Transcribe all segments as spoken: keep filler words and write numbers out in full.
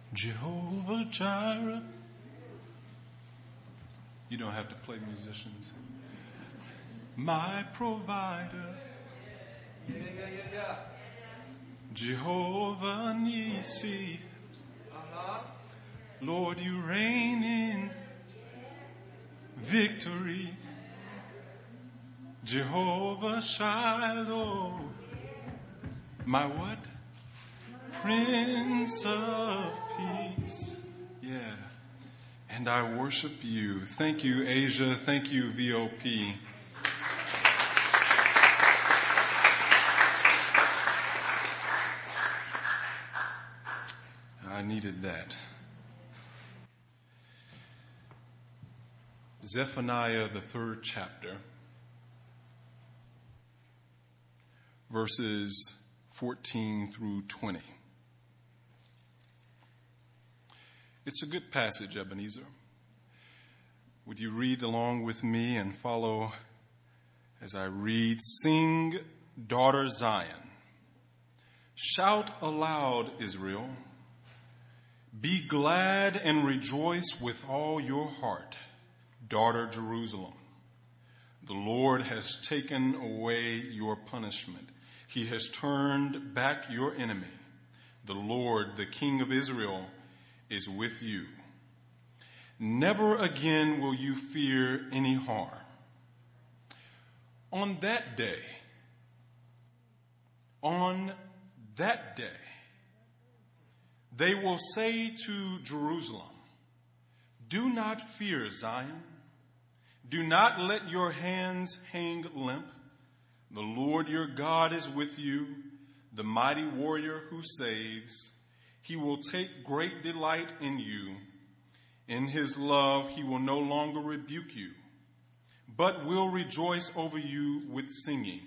Jehovah Jireh. You don't have to play musicians. My provider. Yeah, yeah, yeah, yeah. Jehovah Nissi. Uh-huh. Lord, you reign in victory. Jehovah Shiloh. My what? Prince of Peace. Yeah. And I worship you. Thank you, Asia. Thank you, V O P. I needed that. Zephaniah, the third chapter, verses fourteen through twenty. It's a good passage, Ebenezer. Would you read along with me and follow as I read? Sing, daughter Zion. Shout aloud, Israel. Be glad and rejoice with all your heart, daughter Jerusalem. The Lord has taken away your punishment. He has turned back your enemy. The Lord, the King of Israel, is with you. Never again will you fear any harm. On that day, on that day, they will say to Jerusalem, do not fear, Zion. Do not let your hands hang limp. The Lord your God is with you, the mighty warrior who saves. He will take great delight in you. In his love, he will no longer rebuke you, but will rejoice over you with singing.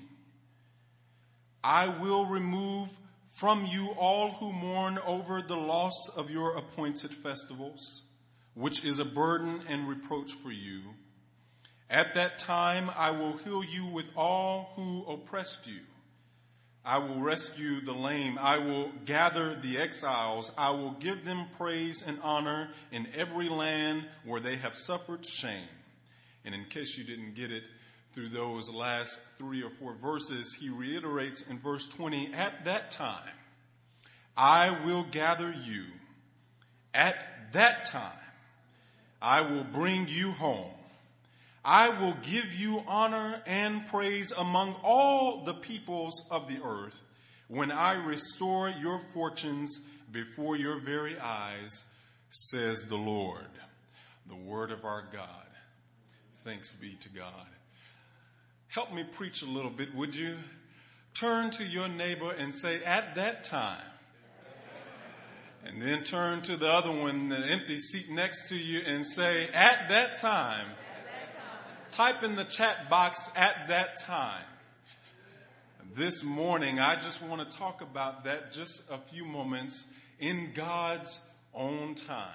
I will remove from you all who mourn over the loss of your appointed festivals, which is a burden and reproach for you. At that time, I will heal you with all who oppressed you. I will rescue the lame. I will gather the exiles. I will give them praise and honor in every land where they have suffered shame. And in case you didn't get it through those last three or four verses, he reiterates in verse twenty, at that time, I will gather you. At that time, I will bring you home. I will give you honor and praise among all the peoples of the earth when I restore your fortunes before your very eyes, says the Lord. The word of our God. Thanks be to God. Help me preach a little bit, would you? Turn to your neighbor and say, at that time. And then turn to the other one, the empty seat next to you, and say, at that time. Type in the chat box, at that time. This morning, I just want to talk about that just a few moments in God's own time.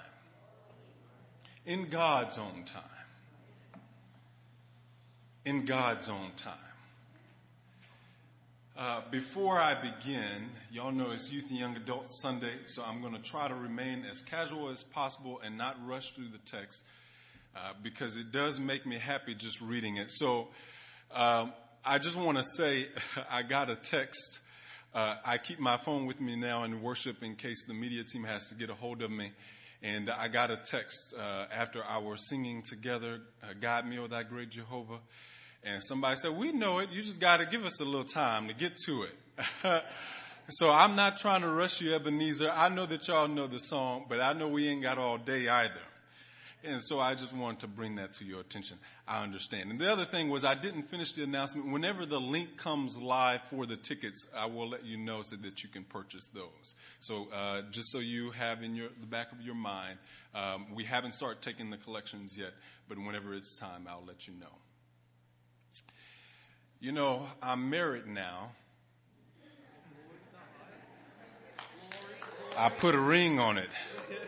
In God's own time. In God's own time. Uh, before I begin, y'all know it's Youth and Young Adults Sunday, so I'm going to try to remain as casual as possible and not rush through the text. Uh, because it does make me happy just reading it. So um, I just want to say I got a text. Uh, I keep my phone with me now in worship in case the media team has to get a hold of me. And I got a text uh, after our singing together, uh, Guide Me, O Thy Great Jehovah. And somebody said, we know it. You just got to give us a little time to get to it. So I'm not trying to rush you, Ebenezer. I know that y'all know the song, but I know we ain't got all day either. And so I just wanted to bring that to your attention. I understand. And the other thing was I didn't finish the announcement. Whenever the link comes live for the tickets, I will let you know so that you can purchase those. So uh, just so you have in your the back of your mind, um, we haven't started taking the collections yet, but whenever it's time, I'll let you know. You know, I'm married now. I put a ring on it.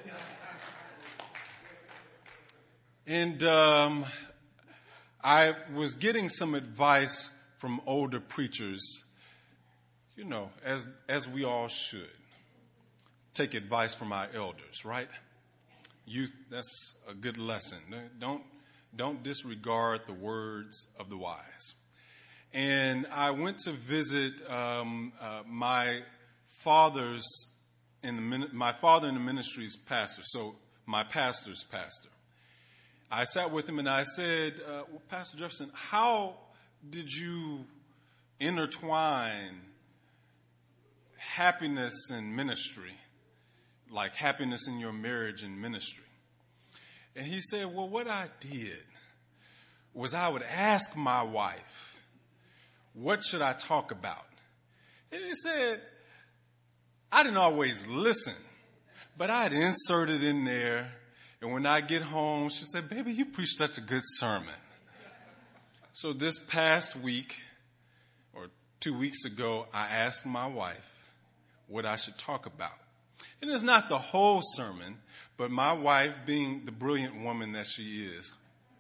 And um, I was getting some advice from older preachers, you know, as as we all should. take advice from our elders, right? Youth, that's a good lesson. Don't, don't disregard the words of the wise. And I went to visit um, uh, my father's in the my father in the ministry's pastor, so my pastor's pastor. I sat with him and I said, uh, well, Pastor Jefferson, how did you intertwine happiness and ministry, like happiness in your marriage and ministry? And he said, well, what I did was I would ask my wife, what should I talk about? And he said, I didn't always listen, but I'd insert it in there. And when I get home, she said, baby, you preached such a good sermon. So this past week, or two weeks ago, I asked my wife what I should talk about. And it's not the whole sermon, but my wife, being the brilliant woman that she is,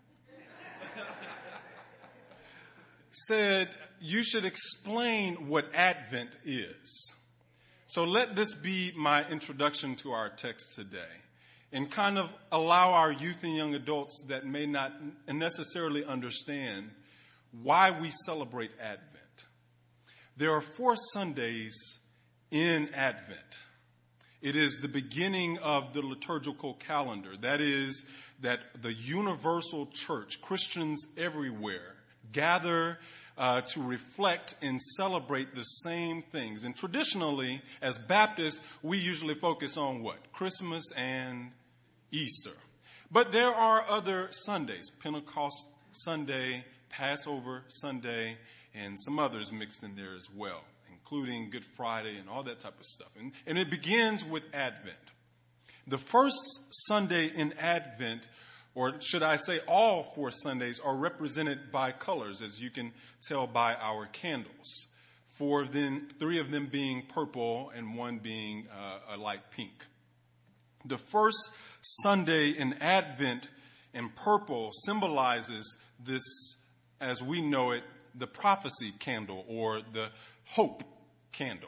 said, you should explain what Advent is. So let this be my introduction to our text today, and kind of allow our youth and young adults that may not necessarily understand why we celebrate Advent. There are four Sundays in Advent. It is the beginning of the liturgical calendar. That is, that the universal church, Christians everywhere, gather uh, to reflect and celebrate the same things. And traditionally, as Baptists, we usually focus on what? Christmas and Easter. But there are other Sundays, Pentecost Sunday, Passover Sunday, and some others mixed in there as well, including Good Friday and all that type of stuff. And, and it begins with Advent. The first Sunday in Advent, or should I say all four Sundays, are represented by colors, as you can tell by our candles. Four of them, three of them being purple and one being uh, a light pink. The first Sunday in Advent in purple symbolizes this, as we know it, the prophecy candle or the hope candle.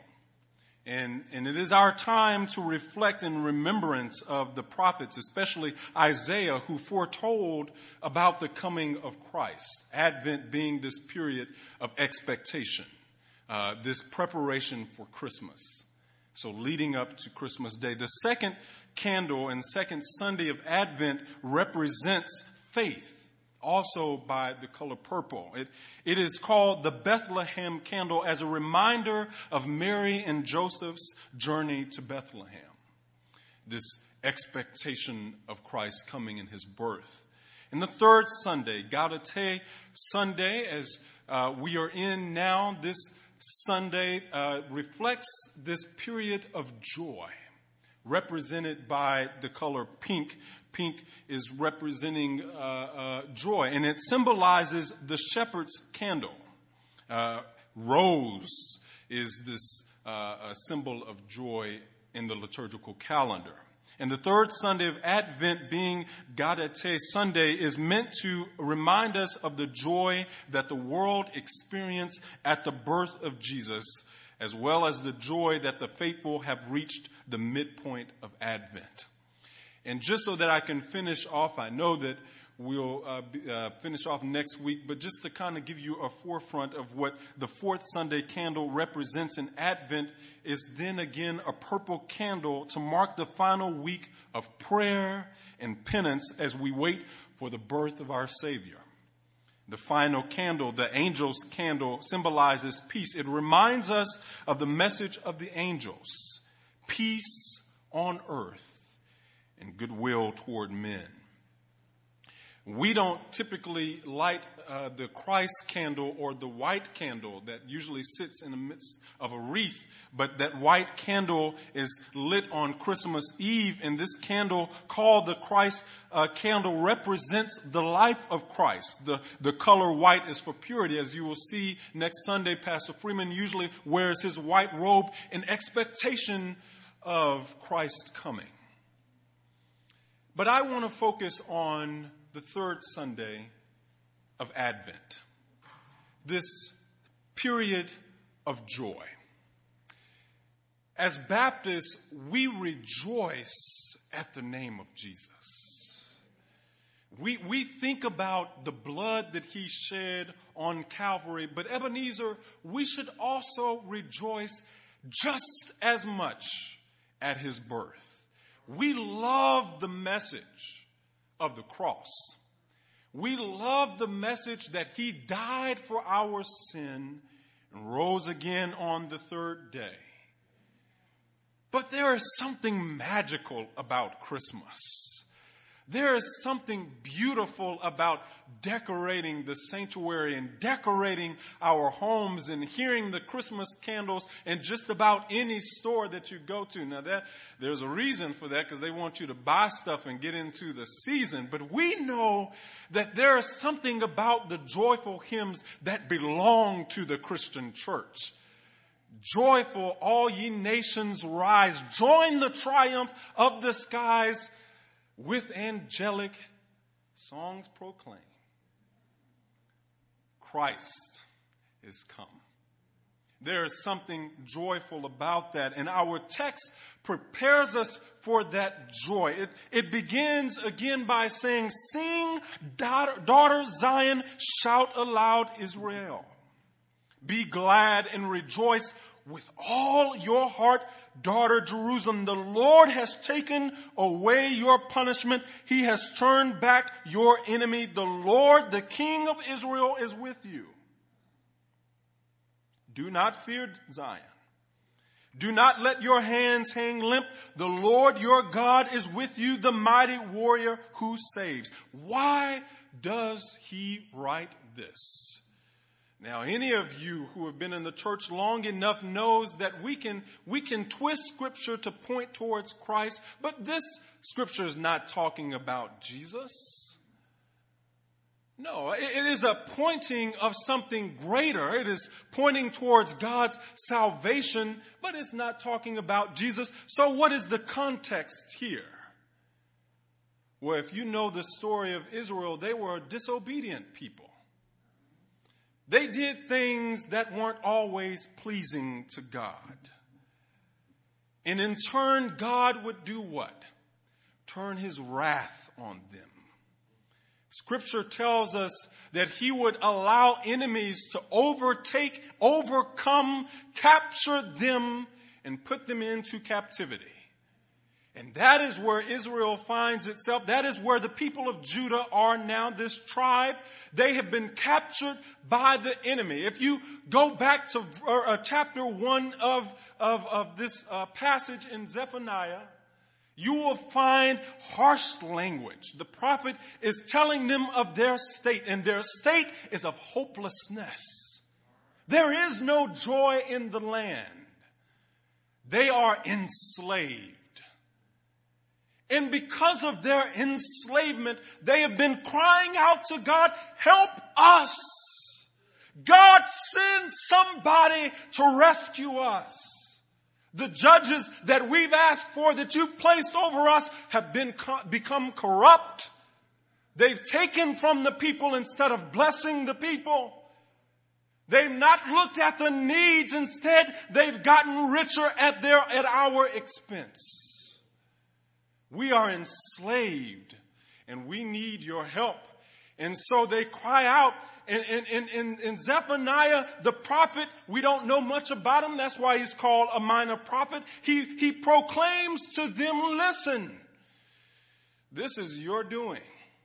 And, and it is our time to reflect in remembrance of the prophets, especially Isaiah, who foretold about the coming of Christ. Advent being this period of expectation, uh, this preparation for Christmas. So leading up to Christmas Day. The second candle and second Sunday of Advent represents faith, also by the color purple. It, it is called the Bethlehem candle as a reminder of Mary and Joseph's journey to Bethlehem. This expectation of Christ coming in his birth. And the third Sunday, Gaudete Sunday, as uh, we are in now, this Sunday uh, reflects this period of joy, represented by the color pink. Pink is representing uh, uh, joy, and it symbolizes the shepherd's candle. Uh, rose is this uh, a symbol of joy in the liturgical calendar. And the third Sunday of Advent, being Gaudete Sunday, is meant to remind us of the joy that the world experienced at the birth of Jesus, as well as the joy that the faithful have reached the midpoint of Advent. And just so that I can finish off, I know that we'll uh, be, uh, finish off next week, but just to kind of give you a forefront of what the fourth Sunday candle represents in Advent is then again a purple candle to mark the final week of prayer and penance as we wait for the birth of our Savior. The final candle, the angel's candle, symbolizes peace. It reminds us of the message of the angels, peace on earth and goodwill toward men. We don't typically light uh, the Christ candle or the white candle that usually sits in the midst of a wreath, but that white candle is lit on Christmas Eve, and this candle called the Christ uh, candle represents the life of Christ. The, the color white is for purity. As you will see next Sunday, Pastor Freeman usually wears his white robe in expectation of Christ's coming. But I want to focus on the third Sunday of Advent, this period of joy. As Baptists, we rejoice at the name of Jesus. We, we think about the blood that he shed on Calvary, but Ebenezer, we should also rejoice just as much at his birth. We love the message of the cross. We love the message that he died for our sin and rose again on the third day. But there is something magical about Christmas. There is something beautiful about decorating the sanctuary and decorating our homes and hearing the Christmas candles in just about any store that you go to. Now that there's a reason for that, because they want you to buy stuff and get into the season. But we know that there is something about the joyful hymns that belong to the Christian church. Joyful, all ye nations rise. Join the triumph of the skies. With angelic songs proclaim, Christ is come. There is something joyful about that, and our text prepares us for that joy. It, it begins again by saying, sing, daughter, daughter Zion, shout aloud, Israel. Be glad and rejoice with all your heart, daughter Jerusalem. The Lord has taken away your punishment. He has turned back your enemy. The Lord, the King of Israel, is with you. Do not fear, Zion. Do not let your hands hang limp. The Lord your God is with you, the mighty warrior who saves. Why does he write this? Now, any of you who have been in the church long enough knows that we can, we can twist Scripture to point towards Christ, but this Scripture is not talking about Jesus. No, it is a pointing of something greater. It is pointing towards God's salvation, but it's not talking about Jesus. So what is the context here? Well, if you know the story of Israel, they were a disobedient people. They did things that weren't always pleasing to God. And in turn, God would do what? Turn his wrath on them. Scripture tells us that he would allow enemies to overtake, overcome, capture them, and put them into captivity. And that is where Israel finds itself. That is where the people of Judah are now, this tribe. They have been captured by the enemy. If you go back to uh, chapter one of, of, of this uh, passage in Zephaniah, you will find harsh language. The prophet is telling them of their state, and their state is of hopelessness. There is no joy in the land. They are enslaved. And because of their enslavement, they have been crying out to God, help us. God, send somebody to rescue us. The judges that we've asked for, that you've placed over us, have been become corrupt. They've taken from the people instead of blessing the people. They've not looked at the needs. Instead, they've gotten richer at their, at our expense. We are enslaved and we need your help. And so they cry out. In, in, in, in Zephaniah, the prophet, we don't know much about him. That's why he's called a minor prophet. He, he proclaims to them, listen, this is your doing.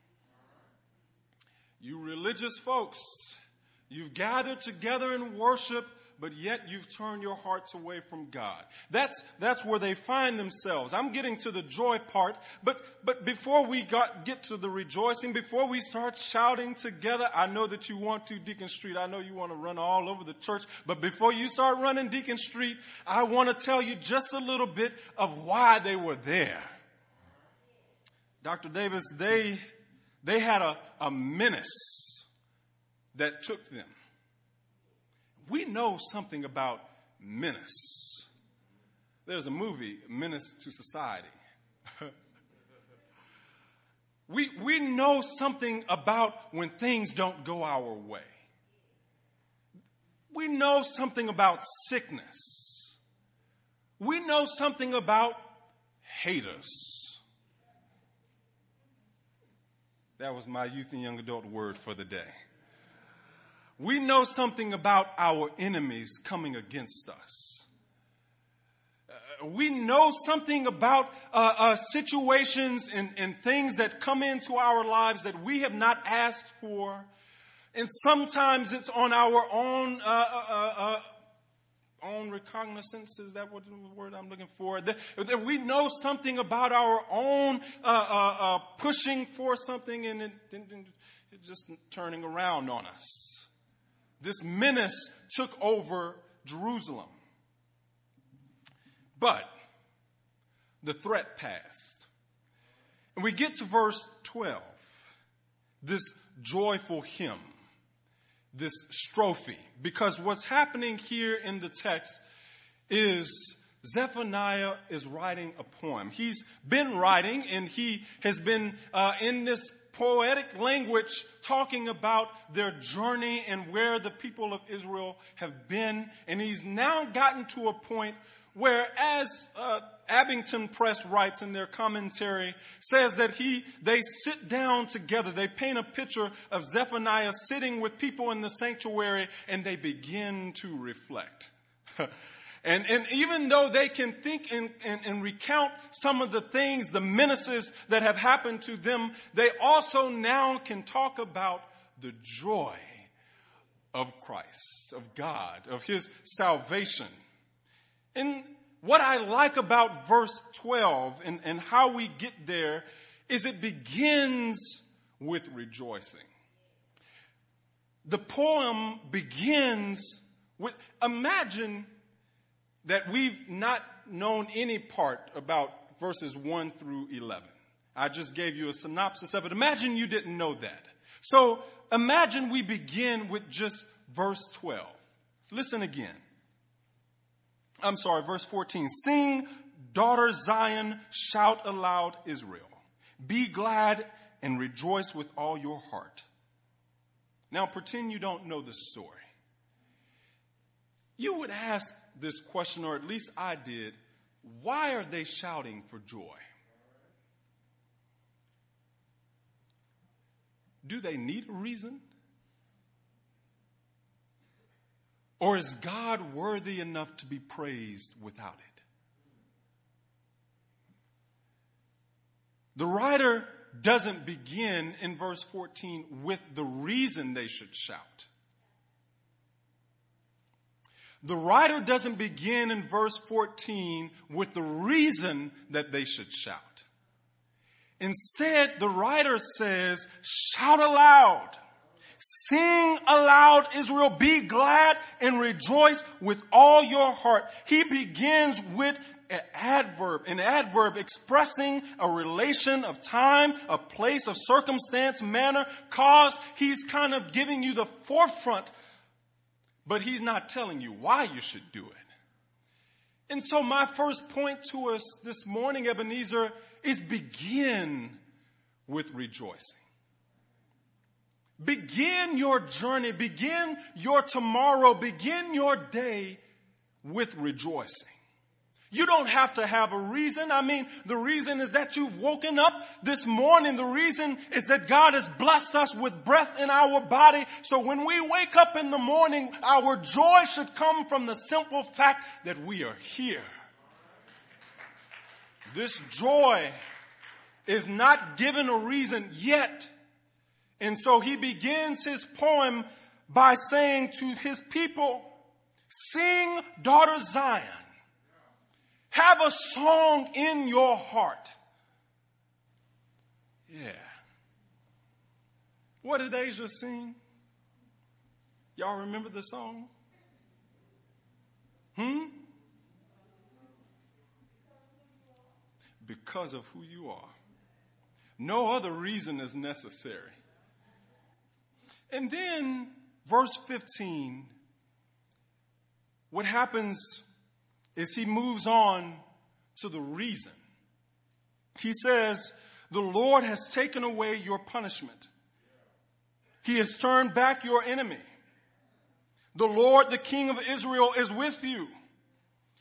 You religious folks, you've gathered together in worship, but yet you've turned your hearts away from God. That's, that's where they find themselves. I'm getting to the joy part, but, but before we got, get to the rejoicing, before we start shouting together, I know that you want to, Deacon Street. I know you want to run all over the church, but before you start running Deacon Street, I want to tell you just a little bit of why they were there. Doctor Davis, they, they had a, a menace that took them. We know something about menace. There's a movie, Menace to Society. we, we know something about when things don't go our way. We know something about sickness. we know something about haters. That was my youth and young adult word for the day. We know something about our enemies coming against us. Uh, we know something about uh, uh, situations and, and things that come into our lives that we have not asked for. And sometimes it's on our own uh, uh, uh, own recognizance. Is that what the word I'm looking for? That, that we know something about our own uh, uh, uh, pushing for something and it, it just turning around on us. This menace took over Jerusalem. But the threat passed. And we get to verse twelve. This joyful hymn. This strophe. Because what's happening here in the text is Zephaniah is writing a poem. He's been writing and he has been uh, in this poetic language talking about their journey and where the people of Israel have been. And he's now gotten to a point where, as uh, Abington Press writes in their commentary, says that he they sit down together. They paint a picture of Zephaniah sitting with people in the sanctuary and they begin to reflect. And, and even though they can think and, and, and recount some of the things, the menaces that have happened to them, they also now can talk about the joy of Christ, of God, of his salvation. And what I like about verse twelve and, and how we get there is it begins with rejoicing. The poem begins with, imagine that we've not known any part about verses one through eleven. I just gave you a synopsis of it. Imagine you didn't know that. So imagine we begin with just verse twelve. Listen again. I'm sorry, verse fourteen. Sing, daughter Zion, shout aloud, Israel. Be glad and rejoice with all your heart. Now pretend you don't know the story. You would ask this question, or at least I did, why are they shouting for joy? Do they need a reason? Or is God worthy enough to be praised without it? The writer doesn't begin in verse fourteen with the reason they should shout. The writer doesn't begin in verse fourteen with the reason that they should shout. Instead, the writer says, shout aloud. Sing aloud, Israel. Be glad and rejoice with all your heart. He begins with an adverb, an adverb expressing a relation of time, a place, of circumstance, manner, cause. He's kind of giving you the forefront, but he's not telling you why you should do it. And so my first point to us this morning, Ebenezer, is begin with rejoicing. Begin your journey, begin your tomorrow, begin your day with rejoicing. You don't have to have a reason. I mean, the reason is that you've woken up this morning. The reason is that God has blessed us with breath in our body. So when we wake up in the morning, our joy should come from the simple fact that we are here. This joy is not given a reason yet. And so he begins his poem by saying to his people, sing, daughter Zion. Have a song in your heart. Yeah. What did Asia sing? Y'all remember the song? Hmm? Because of who you are. No other reason is necessary. And then, verse fifteen, what happens is he moves on to the reason. He says, the Lord has taken away your punishment. He has turned back your enemy. The Lord, the King of Israel, is with you.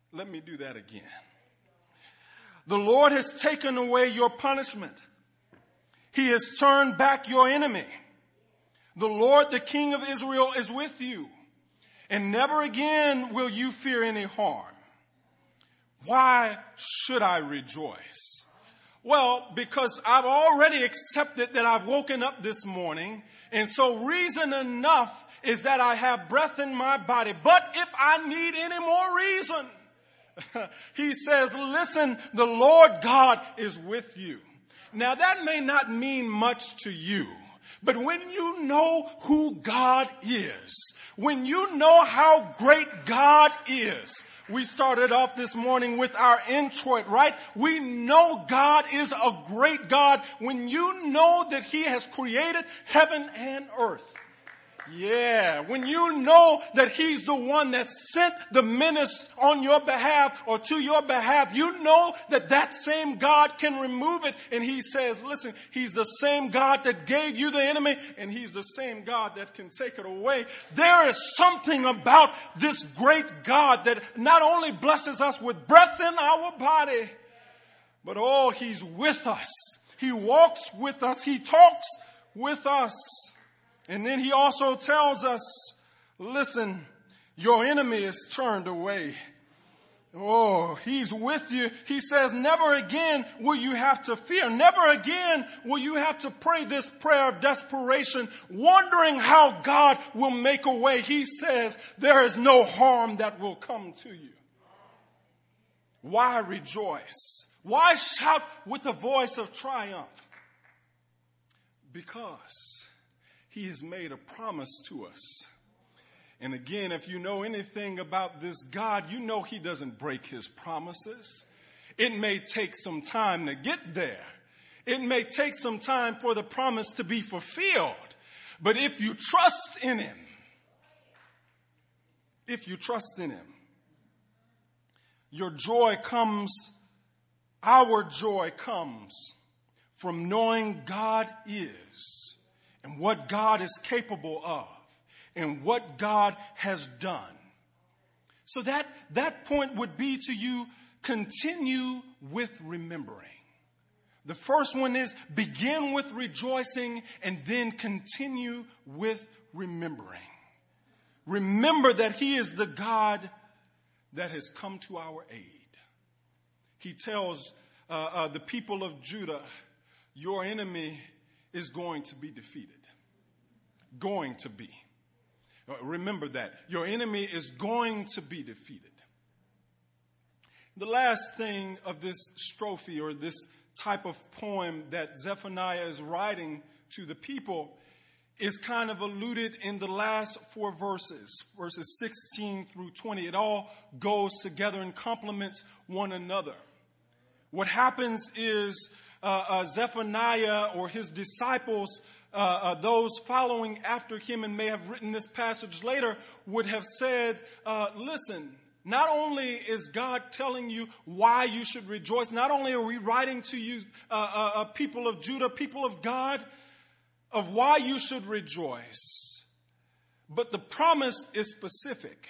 Let me do that again. The Lord has taken away your punishment. He has turned back your enemy. The Lord, the King of Israel, is with you. And never again will you fear any harm. Why should I rejoice? Well, because I've already accepted that I've woken up this morning. And so reason enough is that I have breath in my body. But if I need any more reason, he says, listen, the Lord God is with you. Now that may not mean much to you, but when you know who God is, when you know how great God is, we started off this morning with our introit, right? We know God is a great God when you know that he has created heaven and earth. Yeah, when you know that he's the one that sent the menace on your behalf or to your behalf, you know that that same God can remove it. And he says, listen, he's the same God that gave you the enemy, and he's the same God that can take it away. There is something about this great God that not only blesses us with breath in our body, but oh, he's with us. He walks with us. He talks with us. And then he also tells us, listen, your enemy is turned away. Oh, he's with you. He says, never again will you have to fear. Never again will you have to pray this prayer of desperation, wondering how God will make a way. He says, there is no harm that will come to you. Why rejoice? Why shout with a voice of triumph? Because he has made a promise to us. And again, if you know anything about this God, you know he doesn't break his promises. It may take some time to get there. It may take some time for the promise to be fulfilled. But if you trust in him, if you trust in him, your joy comes, our joy comes from knowing God is and what God is capable of and what God has done. So that, that point would be to you, continue with remembering. The first one is begin with rejoicing and then continue with remembering. Remember that he is the God that has come to our aid. He tells uh, uh, the people of Judah, your enemy is going to be defeated. Going to be. Remember that. Your enemy is going to be defeated. The last thing of this strophe or this type of poem that Zephaniah is writing to the people is kind of alluded in the last four verses, verses sixteen through twenty. It all goes together and complements one another. What happens is uh, uh, Zephaniah or his disciples, uh, uh, those following after him and may have written this passage later, would have said, uh, listen, not only is God telling you why you should rejoice, not only are we writing to you, uh, uh, uh, people of Judah, people of God, of why you should rejoice, but the promise is specific.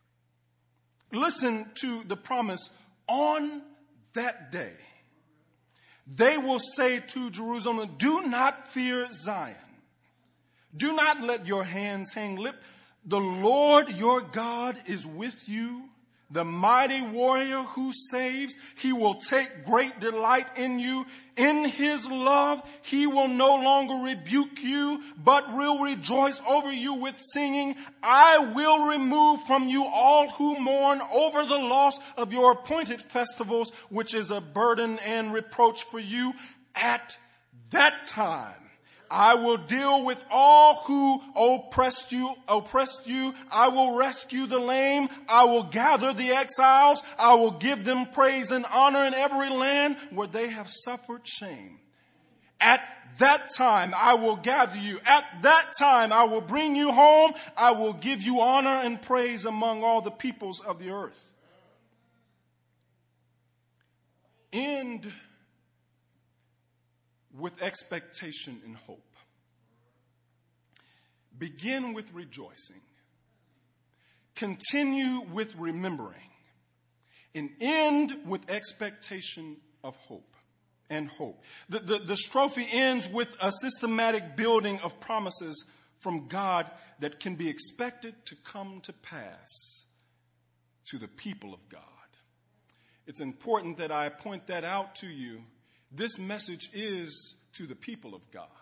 Listen to the promise. On that day, they will say to Jerusalem, do not fear Zion. Do not let your hands hang limp. The Lord your God is with you, the mighty warrior who saves. He will take great delight in you. In his love, he will no longer rebuke you, but will rejoice over you with singing. I will remove from you all who mourn over the loss of your appointed festivals, which is a burden and reproach for you. At that time, I will deal with all who oppressed you, oppressed you. I will rescue the lame. I will gather the exiles. I will give them praise and honor in every land where they have suffered shame. At that time, I will gather you. At that time, I will bring you home. I will give you honor and praise among all the peoples of the earth. End with expectation and hope. Begin with rejoicing. Continue with remembering. and end with expectation of hope and hope. The, the, the strophe ends with a systematic building of promises from God that can be expected to come to pass to the people of God. It's important that I point that out to you. This message is to the people of God.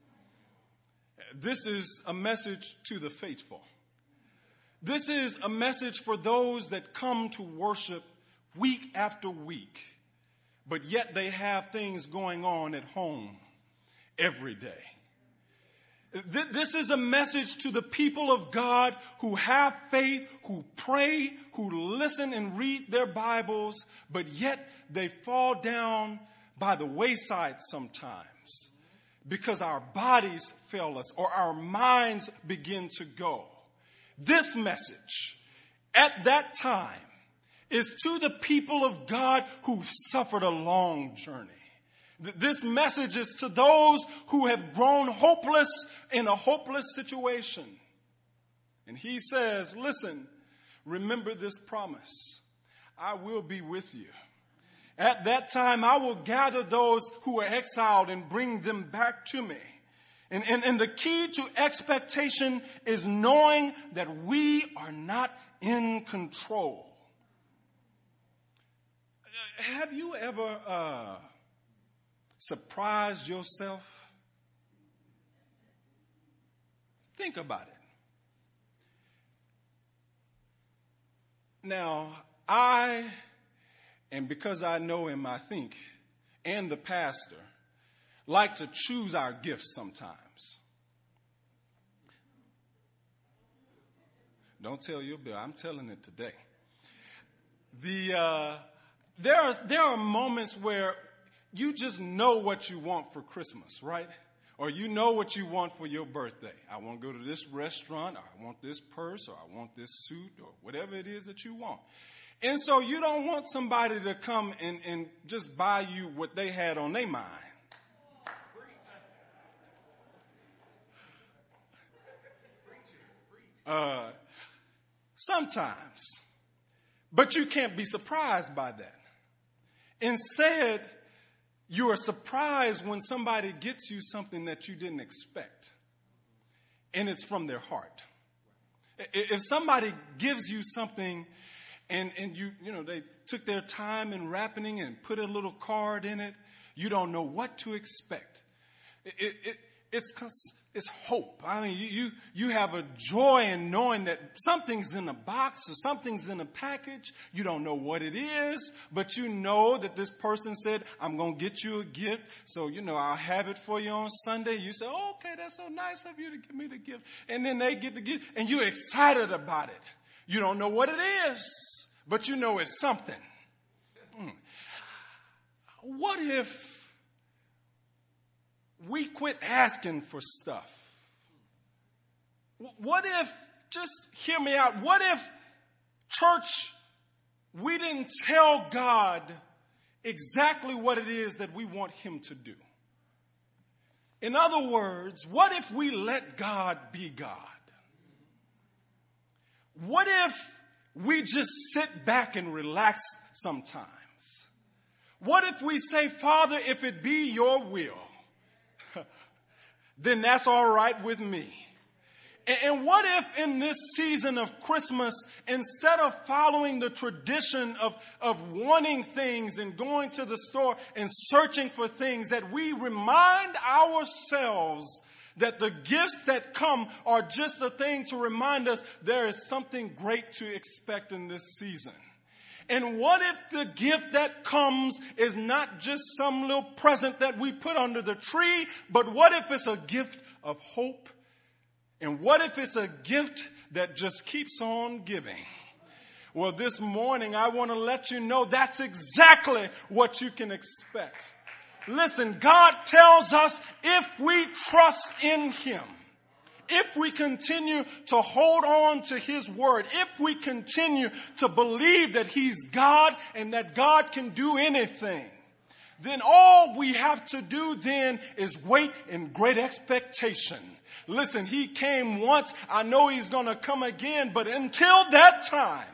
This is a message to the faithful. This is a message for those that come to worship week after week, but yet they have things going on at home every day. This is a message to the people of God who have faith, who pray, who listen and read their Bibles, but yet they fall down by the wayside sometimes because our bodies fail us or our minds begin to go. This message at that time is to the people of God who've suffered a long journey. This message is to those who have grown hopeless in a hopeless situation. And he says, listen, remember this promise. I will be with you. At that time, I will gather those who are exiled and bring them back to me. And, and, and the key to expectation is knowing that we are not in control. Have you ever uh, surprised yourself? Think about it. Now, I, and because I know him, I think, and the pastor, like to choose our gifts sometimes. Don't tell your bill. I'm telling it today. The uh, there are there are moments where you just know what you want for Christmas, right? Or you know what you want for your birthday. I want to go to this restaurant, or I want this purse, or I want this suit, or whatever it is that you want. And so you don't want somebody to come and, and just buy you what they had on their mind. Uh, sometimes. But you can't be surprised by that. Instead, you are surprised when somebody gets you something that you didn't expect. And it's from their heart. If somebody gives you something and, and you, you know, they took their time in wrapping and put a little card in it, you don't know what to expect. It, it, it's, it's hope. I mean, you, you, you have a joy in knowing that something's in a box or something's in a package. You don't know what it is, but you know that this person said, I'm going to get you a gift. So, you know, I'll have it for you on Sunday. You say, oh, okay, that's so nice of you to give me the gift. And then they get the gift and you're excited about it. You don't know what it is, but you know it's something. Hmm. What if we quit asking for stuff? What if, just hear me out, what if, church, we didn't tell God exactly what it is that we want him to do? In other words, what if we let God be God? What if we just sit back and relax sometimes? What if we say, Father, if it be your will, then that's all right with me. And what if in this season of Christmas, instead of following the tradition of, of wanting things and going to the store and searching for things, that we remind ourselves that the gifts that come are just a thing to remind us there is something great to expect in this season. And what if the gift that comes is not just some little present that we put under the tree, but what if it's a gift of hope? And what if it's a gift that just keeps on giving? Well, this morning I want to let you know that's exactly what you can expect. Listen, God tells us if we trust in him, if we continue to hold on to his word, if we continue to believe that he's God and that God can do anything, then all we have to do then is wait in great expectation. Listen, he came once. I know he's going to come again, but until that time,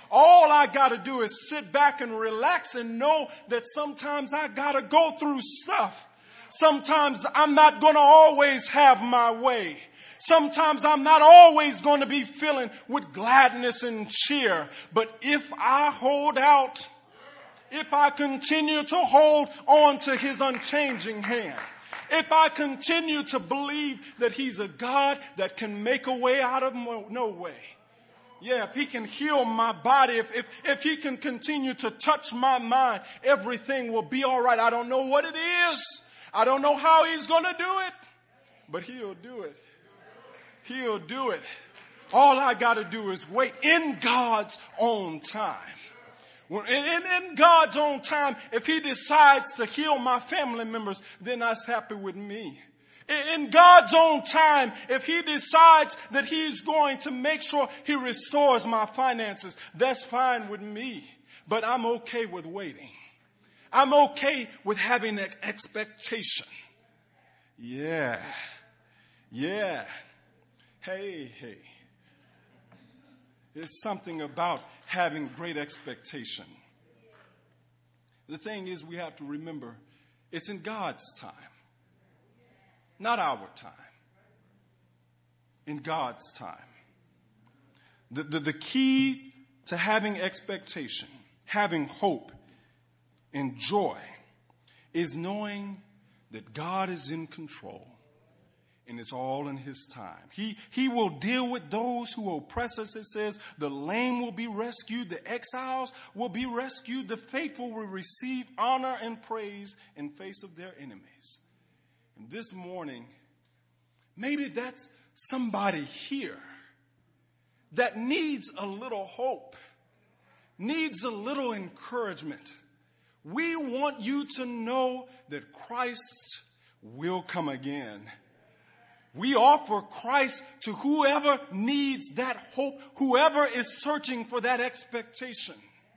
All I got to do is sit back and relax and know that sometimes I got to go through stuff. Sometimes I'm not going to always have my way. Sometimes I'm not always going to be filling with gladness and cheer. But if I hold out, if I continue to hold on to his unchanging hand, if I continue to believe that he's a God that can make a way out of no way. Yeah, if he can heal my body, if, if, if he can continue to touch my mind, everything will be all right. I don't know what it is. I don't know how he's going to do it, but he'll do it. He'll do it. All I got to do is wait in God's own time. In, in, in God's own time, if he decides to heal my family members, then that's happy with me. In, in God's own time, if he decides that he's going to make sure he restores my finances, that's fine with me. But I'm okay with waiting. I'm okay with having an expectation. Yeah. Yeah. Hey, hey. There's something about having great expectation. The thing is, we have to remember, it's in God's time, not our time. In God's time. The, the, the key to having expectation, having hope, and joy is knowing that God is in control and it's all in his time. He, he will deal with those who oppress us. It says the lame will be rescued. The exiles will be rescued. The faithful will receive honor and praise in face of their enemies. And this morning, maybe that's somebody here that needs a little hope, needs a little encouragement. We want you to know that Christ will come again. We offer Christ to whoever needs that hope, whoever is searching for that expectation.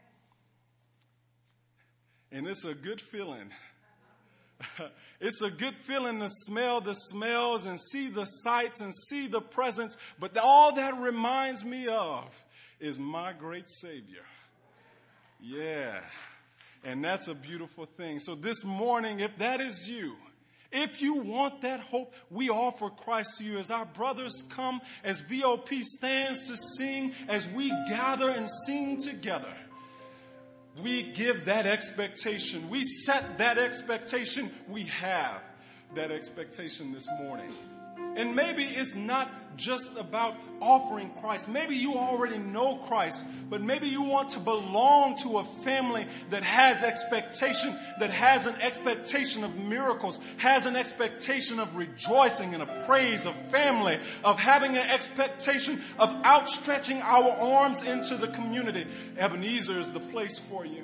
And it's a good feeling. It's a good feeling to smell the smells and see the sights and see the presence. But all that reminds me of is my great Savior. Yeah. And that's a beautiful thing. So this morning, if that is you, if you want that hope, we offer Christ to you as our brothers come, as V O P stands to sing, as we gather and sing together. We give that expectation. We set that expectation. We have that expectation this morning. And maybe it's not just about offering Christ. Maybe you already know Christ, but maybe you want to belong to a family that has expectation, that has an expectation of miracles, has an expectation of rejoicing and a praise of family, of having an expectation of outstretching our arms into the community. Ebenezer is the place for you.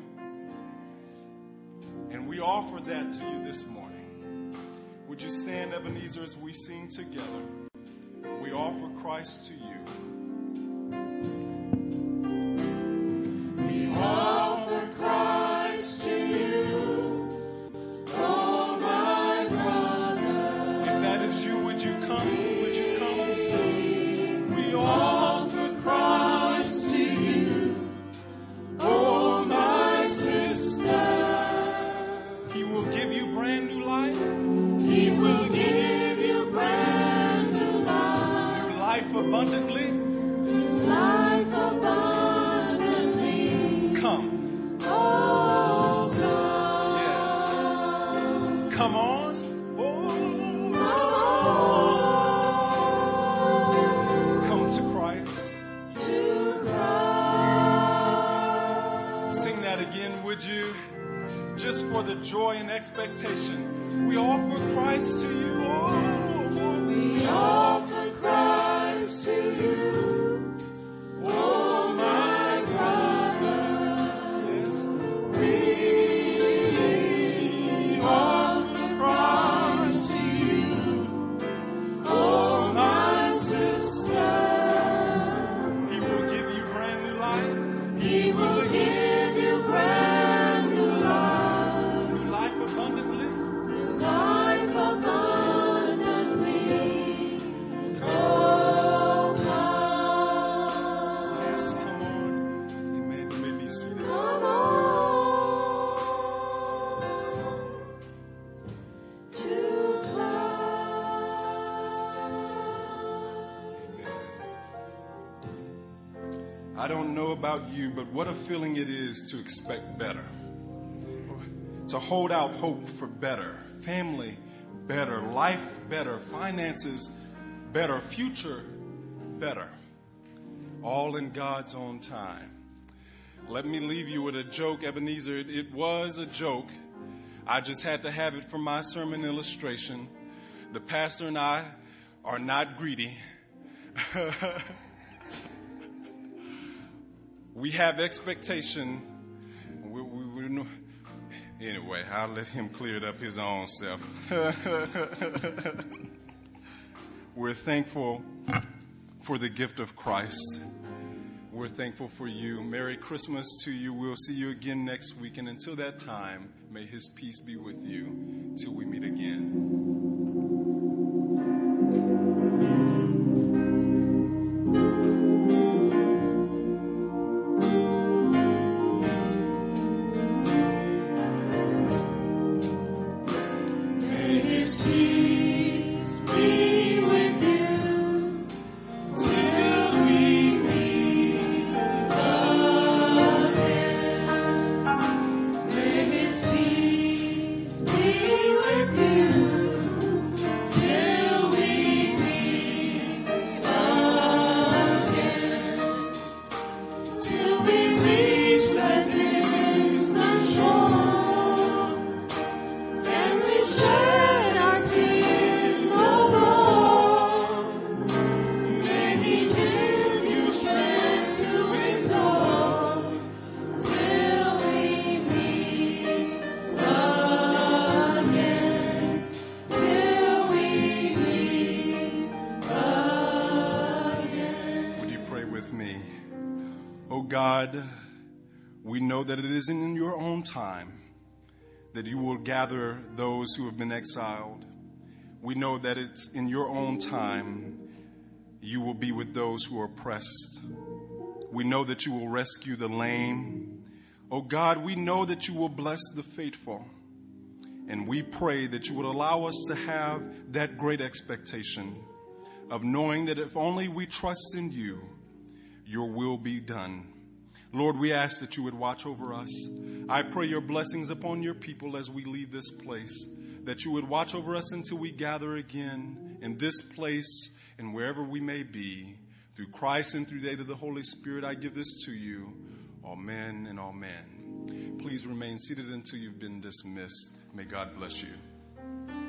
And we offer that to you this morning. Would you stand, Ebenezer, as we sing together? We offer Christ to you. We offer Christ to you, oh my brother. If that is you, would you come? Would you come? We offer Christ to you, oh my sister. He will give you brand new life. He will give you brand new life. New life abundantly. New life abundantly. Come. Oh, come. Yeah. Come on. Oh. Come to Christ. To Christ. Sing that again, would you? Just for the joy and expectation. We offer Christ to you. Oh, we offer Christ to you. Oh, my brother. Yes. We offer Christ to you. Oh, my sister. He will give you brand new life. He will give you brand new life. New life abundantly. Life abundantly. I don't know about you, but what a feeling it is to expect better. To hold out hope for better. Family better. Life better. Finances better. Future better. All in God's own time. Let me leave you with a joke, Ebenezer. It, it was a joke. I just had to have it for my sermon illustration. The pastor and I are not greedy. We have expectation. We, we, we know. Anyway, I'll let him clear it up his own self. We're thankful for the gift of Christ. We're thankful for you. Merry Christmas to you. We'll see you again next week. And until that time, may his peace be with you till we meet again. God, we know that it isn't in your own time that you will gather those who have been exiled. We know that it's in your own time you will be with those who are oppressed. We know that you will rescue the lame. Oh God, we know that you will bless the faithful. And we pray that you would allow us to have that great expectation of knowing that if only we trust in you, your will be done. Lord, we ask that you would watch over us. I pray your blessings upon your people as we leave this place, that you would watch over us until we gather again in this place and wherever we may be. Through Christ and through the aid of the Holy Spirit, I give this to you. Amen and amen. Please remain seated until you've been dismissed. May God bless you.